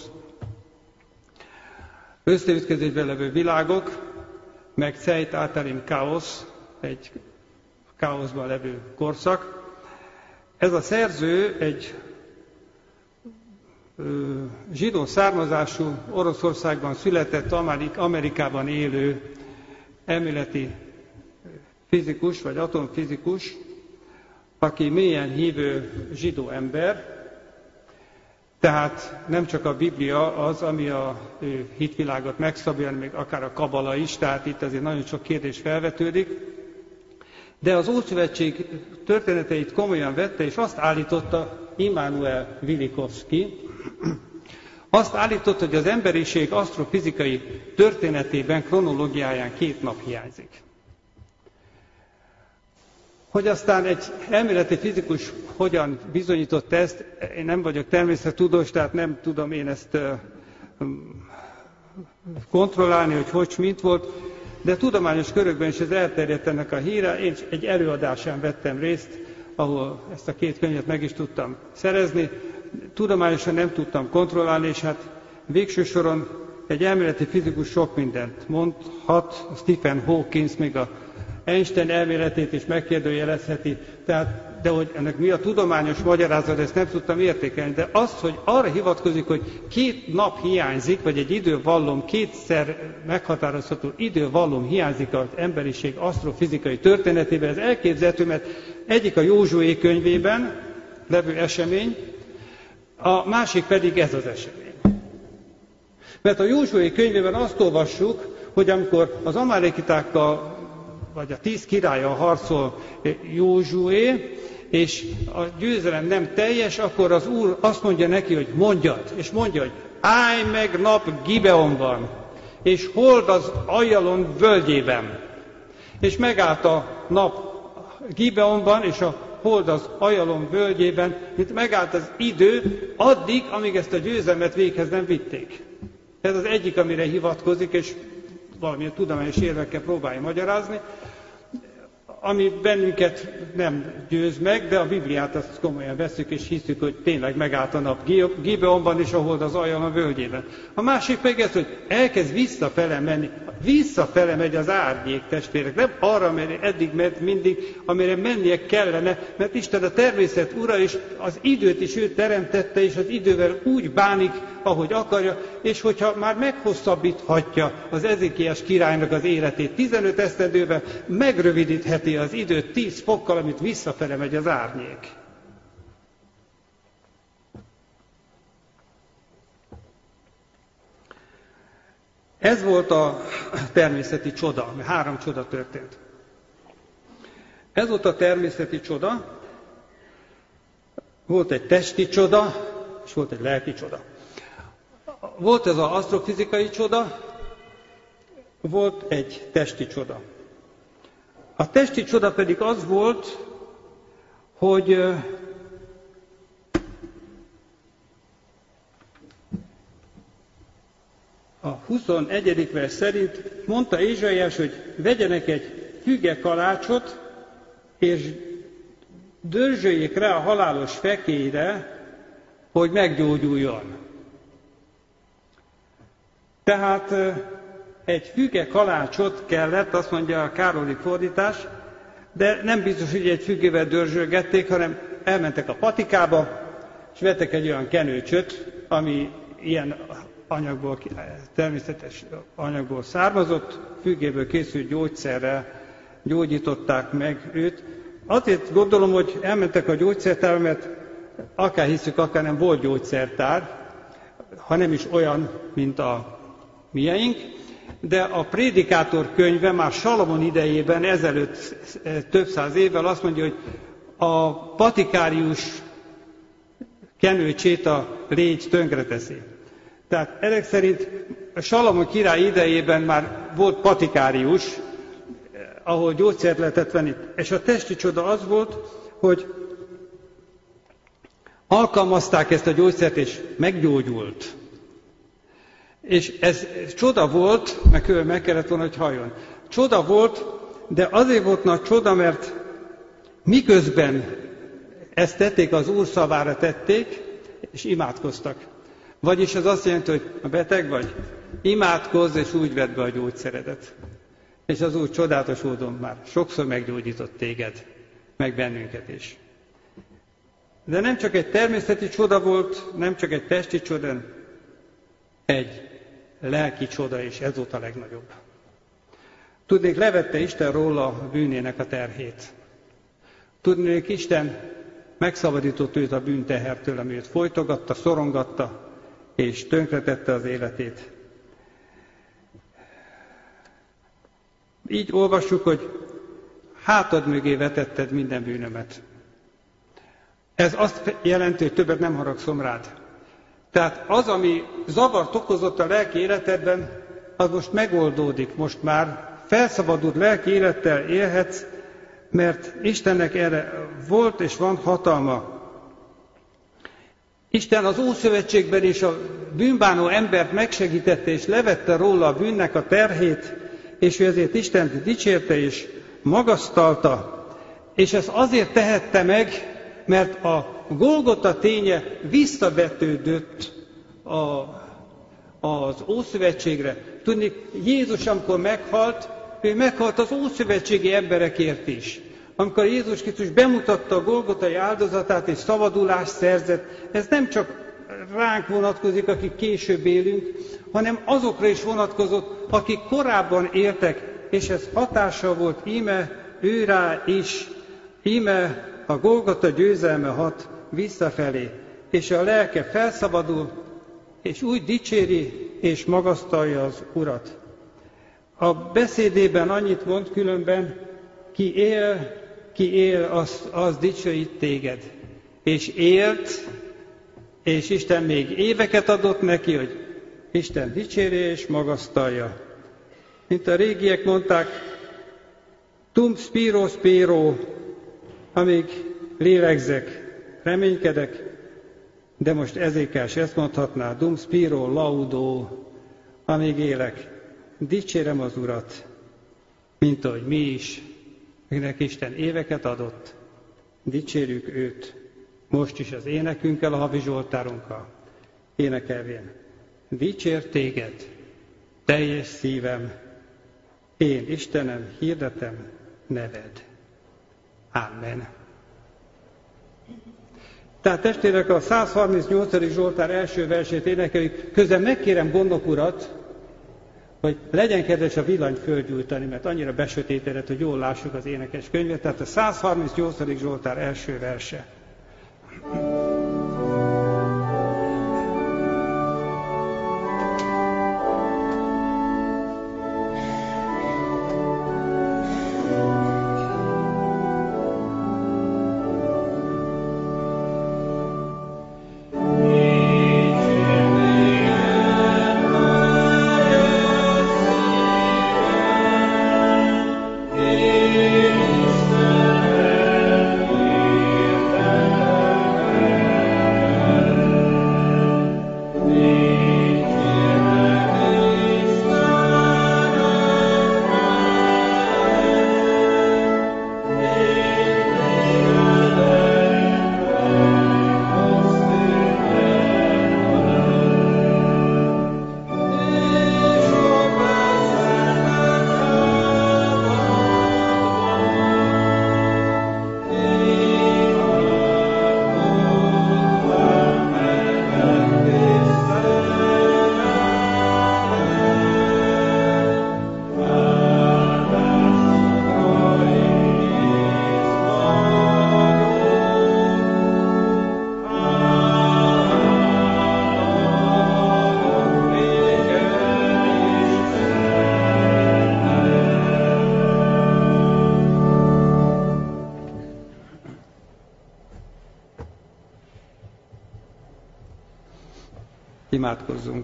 Összeütközésben levő világok, meg Zeitalter im Chaos, egy káoszban levő korszak. Ez a szerző egy ö, zsidó származású, Oroszországban született, Amerikában élő elméleti fizikus, vagy atomfizikus, aki mélyen hívő zsidó ember, tehát nem csak a Biblia az, ami a hitvilágot megszabja, hanem még akár a kabala is, tehát itt azért nagyon sok kérdés felvetődik. De az Ószövetség történeteit komolyan vette, és azt állította Immanuel Velikovsky, azt állította, hogy az emberiség asztrofizikai történetében, kronológiáján két nap hiányzik. Hogy aztán egy elméleti fizikus hogyan bizonyította ezt, én nem vagyok természettudós, tehát nem tudom én ezt kontrollálni, hogy hogy mint volt, de tudományos körökben is ez elterjedt ennek a híre. Én egy előadásán vettem részt, ahol ezt a két könyvet meg is tudtam szerezni. Tudományosan nem tudtam kontrollálni, és hát végső soron egy elméleti fizikus sok mindent mondhat, Stephen Hawking még a Einstein elméletét is megkérdőjelezheti, tehát, de hogy ennek mi a tudományos magyarázat, ezt nem tudtam értékelni, de azt, hogy arra hivatkozik, hogy két nap hiányzik, vagy egy idővallom, kétszer meghatározható idővallom hiányzik az emberiség asztrofizikai történetében, ez elképzelhető, mert egyik a Józsué könyvében levő esemény, a másik pedig ez az esemény. Mert a Józsué könyvében azt olvassuk, hogy amikor az amalékitákkal vagy a tíz királlyal harcol Józsué, és a győzelem nem teljes, akkor az Úr azt mondja neki, hogy mondjad, és mondja, hogy állj meg nap Gibeonban, és hold az Ajalon völgyében. És megállt a nap Gibeonban, és a hold az Ajalon völgyében, itt megállt az idő addig, amíg ezt a győzelmet véghez nem vitték. Ez az egyik, amire hivatkozik, és valamilyen tudományos érvekkel próbálja magyarázni, ami bennünket nem győz meg, de a Bibliát azt komolyan vesszük, és hiszük, hogy tényleg megállt a nap Gibeonban, és ahol az Ajalon völgyében. A másik meg ez, hogy elkezd visszafele menni. Visszafele megy az árnyék, testvérek, nem arra, amire eddig ment mindig, amire mennie kellene, mert Isten a természet ura, és az időt is ő teremtette, és az idővel úgy bánik, ahogy akarja, és hogyha már meghosszabbíthatja az Ezékiás királynak az életét tizenöt esztendőben, megrövidítheti az időt tíz fokkal, amit visszafele megy az árnyék. Ez volt a természeti csoda, mert három csoda történt. Ez volt a természeti csoda, volt egy testi csoda, és volt egy lelki csoda. Volt ez az asztrofizikai csoda, volt egy testi csoda. A testi csoda pedig az volt, hogy a huszonegyedik vers szerint mondta Ézsaiás, hogy vegyenek egy füge kalácsot, és dörzsöljék rá a halálos fekélyre, hogy meggyógyuljon. Tehát egy füge kalácsot kellett, azt mondja a károli fordítás, de nem biztos, hogy egy fügével dörzsölgették, hanem elmentek a patikába, és vettek egy olyan kenőcsöt, ami ilyen anyagból, természetes anyagból származott, fügéből készült gyógyszerrel gyógyították meg őt. Azért gondolom, hogy elmentek a gyógyszertárba, mert akár hiszük, akár nem volt gyógyszertár, ha nem is olyan, mint a mieink, De a Prédikátor könyve már Salamon idejében, ezelőtt több száz évvel azt mondja, hogy a patikárius kenőcsét a légy tönkreteszi. Tehát ezek szerint a Salamon király idejében már volt patikárius, ahol gyógyszert lehetett venni. És a testi csoda az volt, hogy alkalmazták ezt a gyógyszert, és meggyógyult. És ez, ez csoda volt, meg, meg kellett volna, hogy halljon. Csoda volt, de azért volt nagy csoda, mert miközben ezt tették, az Úr szavára tették, és imádkoztak. Vagyis az azt jelenti, hogy ha beteg vagy, imádkozz, és úgy vedd be a gyógyszeredet. És az Úr csodálatos módon már sokszor meggyógyított téged, meg bennünket is. De nem csak egy természeti csoda volt, nem csak egy testi csoda, egy lelki csoda, és ez volt a legnagyobb. Tudnék, levette Isten róla a bűnének a terhét. Tudnék, Isten megszabadított őt a bűntehertől, ami őt folytogatta, szorongatta, és tönkretette az életét. Így olvassuk, hogy hátad mögé vetetted minden bűnömet. Ez azt jelenti, hogy többet nem haragszom rád. Tehát az, ami zavart okozott a lelki életedben, az most megoldódik, most már felszabadult lelki élettel élhetsz, mert Istennek erre volt és van hatalma. Isten az Ószövetségben is a bűnbánó embert megsegítette, és levette róla a bűnnek a terhét, és ő ezért Istent dicsérte és magasztalta. És ezt azért tehette meg, mert a Golgota ténye visszavetődött a, az Ószövetségre. Tudni, Jézus, amikor meghalt, ő meghalt az ószövetségi emberekért is. Amikor Jézus Krisztus bemutatta a golgotai áldozatát és szabadulást szerzett, ez nem csak ránk vonatkozik, akik később élünk, hanem azokra is vonatkozott, akik korábban éltek, és ez hatással volt íme őrá is, íme a Golgota győzelme hat visszafelé, és a lelke felszabadul, és úgy dicséri és magasztalja az Urat. A beszédében annyit mond különben, ki él, ki él, az, az dicsőít téged. És élt, és Isten még éveket adott neki, hogy Isten dicséri és magasztalja. Mint a régiek mondták, tum spiro spiro, amíg lélegzek, reménykedek, de most Ezékiás ezt mondhatná, dum spiro laudo, amíg élek. Dicsérem az Urat, mint ahogy mi is, akinek Isten éveket adott, dicsérjük őt, most is az énekünkkel, a havi zsoltárunkkal, énekelvén. Dicsér téged, teljes szívem, én Istenem hirdetem neved. Amen. Tehát testvérek, a száz harmincnyolcadik Zsoltár első versét énekeljük. Közben megkérem Gondok urat, hogy legyen kedves a villanyt fölgyújtani, mert annyira besötétedett, hogy jól lássuk az énekes könyvet. Tehát a száz harmincnyolcadik Zsoltár első verse. Amen. Imádkozzunk.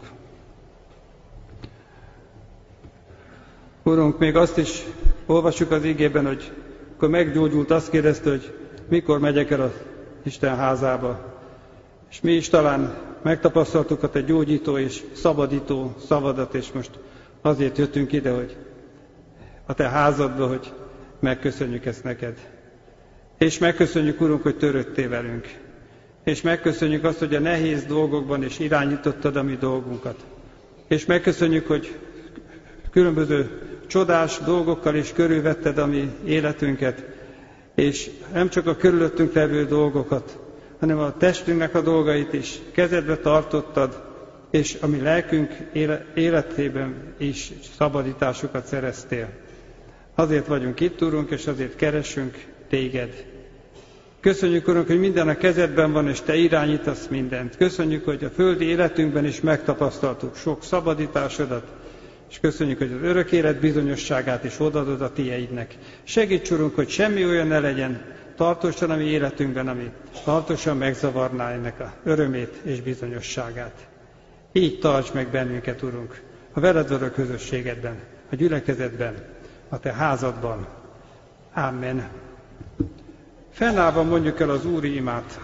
Urunk, még azt is olvassuk az igében, hogy akkor meggyógyult, azt kérdezte, hogy mikor megyek el az Isten házába. És mi is talán megtapasztaltuk a te gyógyító és szabadító szavadat, és most azért jöttünk ide, hogy a te házadba, hogy megköszönjük ezt neked. És megköszönjük, Urunk, hogy törődtél velünk. És megköszönjük azt, hogy a nehéz dolgokban is irányítottad a mi dolgunkat. És megköszönjük, hogy különböző csodás dolgokkal is körülvetted a mi életünket, és nem csak a körülöttünk levő dolgokat, hanem a testünknek a dolgait is kezedbe tartottad, és a mi lelkünk életében is szabadításokat szereztél. Azért vagyunk itt, Urunk, és azért keresünk téged. Köszönjük, Urunk, hogy minden a kezedben van, és te irányítasz mindent. Köszönjük, hogy a földi életünkben is megtapasztaltuk sok szabadításodat, és köszönjük, hogy az örök élet bizonyosságát is odaadod a tieidnek. Segíts, Urunk, hogy semmi olyan ne legyen tartósan a mi életünkben, ami tartósan megzavarná ennek a örömét és bizonyosságát. Így tarts meg bennünket, Urunk, a veled való közösségedben, a gyülekezetben, a te házadban. Amen. Fennállva mondjuk el az úri imát.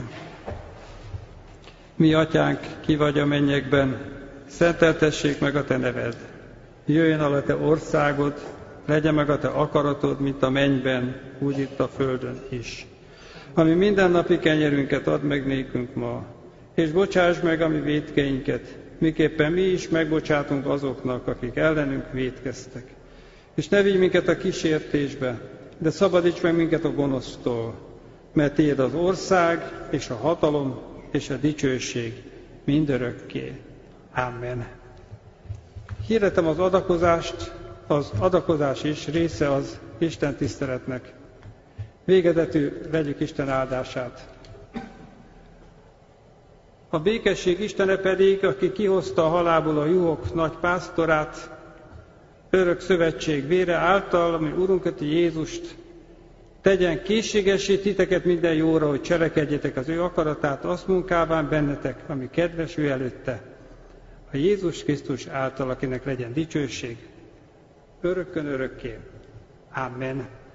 Mi atyánk, ki vagy a mennyekben, szenteltessék meg a te neved. Jöjjön el a te országod, legyen meg a te akaratod, mint a mennyben, úgy itt a földön is. Ami mindennapi kenyerünket add meg nékünk ma, és bocsáss meg a mi vétkeinket, miképpen mi is megbocsátunk azoknak, akik ellenünk vétkeztek. És ne vigy minket a kísértésbe, de szabadíts meg minket a gonosztól, mert tiéd az ország, és a hatalom, és a dicsőség mindörökké. Amen. Hirdetem az adakozást, az adakozás is része az Isten tiszteletnek. Végezetül vegyük Isten áldását. A békesség Istene pedig, aki kihozta a halálból a juhok nagy pásztorát, örök szövetség vére által, ami Urunkat Jézust, tegyen készségessé titeket minden jóra, hogy cselekedjetek az ő akaratát, azt munkában bennetek, ami kedves ő előtte. A Jézus Krisztus által, akinek legyen dicsőség, örökkön örökké. Amen.